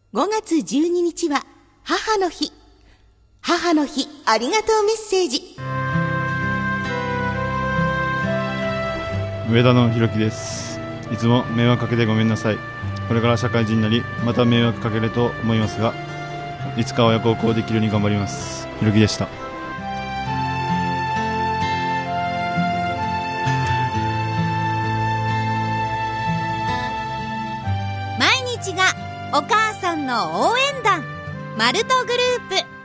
5月12日は母の日。母の日ありがとうメッセージ。 上田のひろきです。いつも迷惑かけてごめんなさい。これから社会人になりまた迷惑かけると思いますが、いつか親孝行できるように頑張ります。ひろきでした。 毎日がお母さんの応援団、マルトグループ。